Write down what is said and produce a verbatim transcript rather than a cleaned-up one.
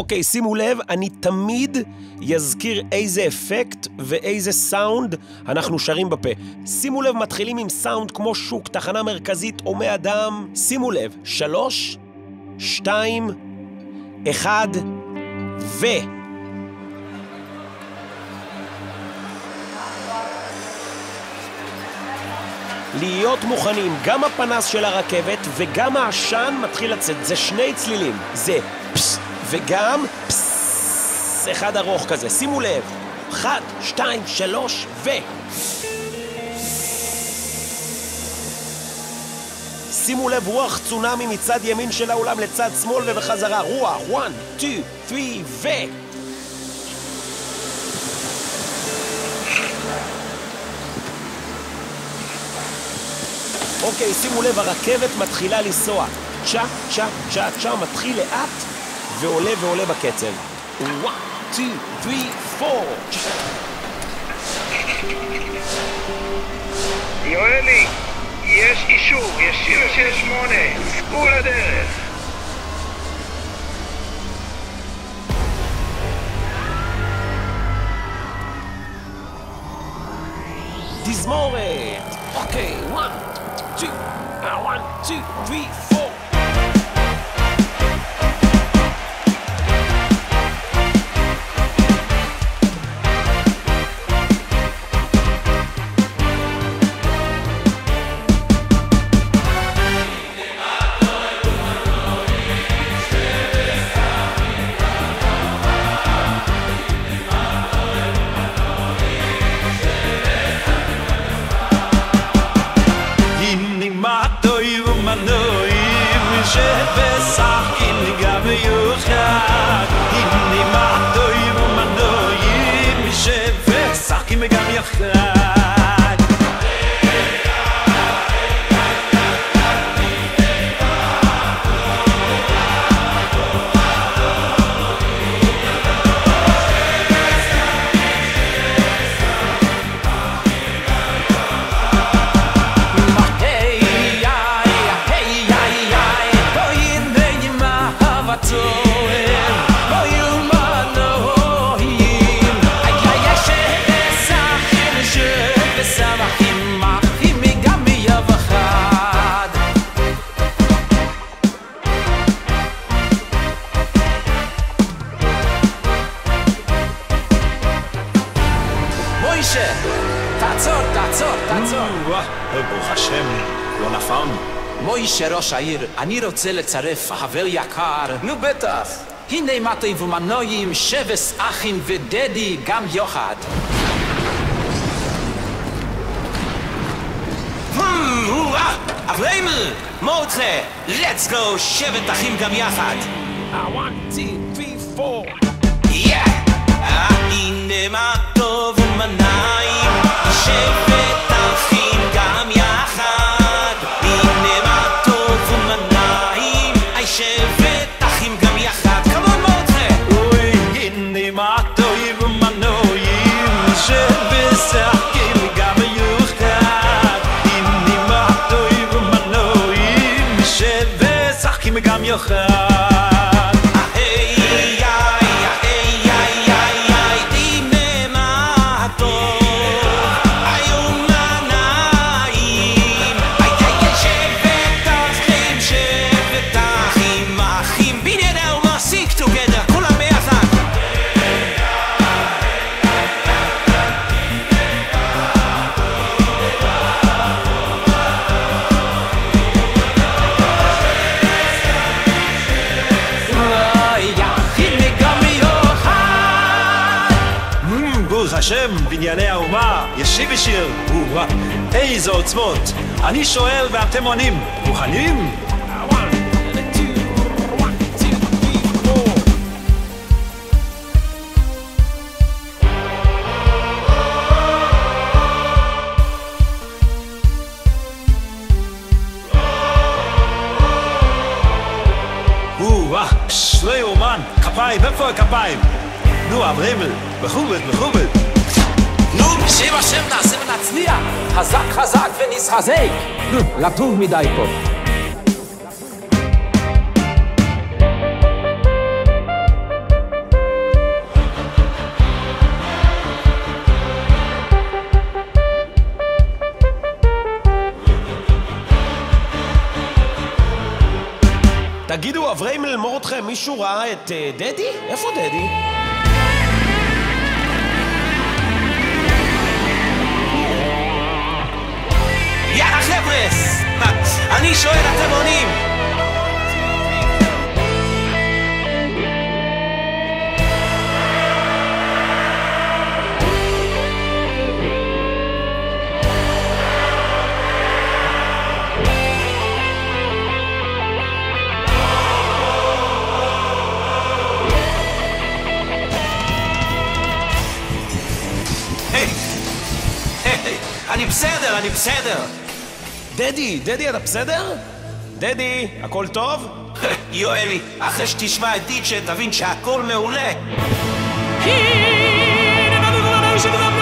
אוקיי, שימו לב, אני תמיד יזכיר איזה אפקט ואיזה סאונד אנחנו שרים בפה. שימו לב, מתחילים עם סאונד כמו שוק, תחנה מרכזית, הומי אדם. שימו לב, שלוש, שתיים, אחד, ו... להיות מוכנים, גם הפנס של הרכבת וגם העשן מתחיל לצאת. זה שני צלילים, זה פס וגם פס, אחד ארוך כזה. שימו לב, אחד, שתיים, שלוש, ו... שימו לב, רוח צונאמי מצד ימין של האולם לצד שמאל ובחזרה. רוח, one, two, three, ו... אוקיי, שימו לב, הרכבת מתחילה לנסוע. צ'ה, צ'ה, צ'ה, צ'ה, מתחיל לאט ועולה ועולה בקצב. one, two, three, four. יואלי, יש אישור, יש שיר של שמונה, ספור לדרך. תזמורת. אוקיי, one, two, one, two, three, four. מוישה ראש העיר, אני רוצה לצרף חבר יקר. נו בטח. הנה מתי ומנויים, שבס אחים ודדי גם יוחד. אבריימל, מורדכה, let's go, שבט אחים גם יחד. one, two, three, four. הנה מה טוב ומניים, שבט אחים גם יחד. הנה מה טוב ומניים, שבט אחים גם יחד. כמון מורדכה. אוי, הנה מה טוב ומנויים, שבט אחים גם יחד. הנה מה טוב ומנויים, שבט אחים גם יחד. השם בנייני האומה ישיב ושיר. איזו עוצמות, אני שואל ואתם עונים, מוכנים? לא יאומן, כפיים, איפה הכפיים? נו, אבריימל, מכובד, מכובד. נו, בשם השם נעשה ונצליח, חזק חזק ונסחזק. נו, רטוב מדי פה. תגידו, אברהם ללמור אתכם, מישהו ראה את uh, דדי? איפה דדי? יאללה חבר'ס! אני שואל, אתם עונים! אני בסדר, אני בסדר. דדי, דדי, אתה בסדר? דדי, הכל טוב? יואלי, אחרי שתשמע את דיג'ה תבין שהכל מעולה. He never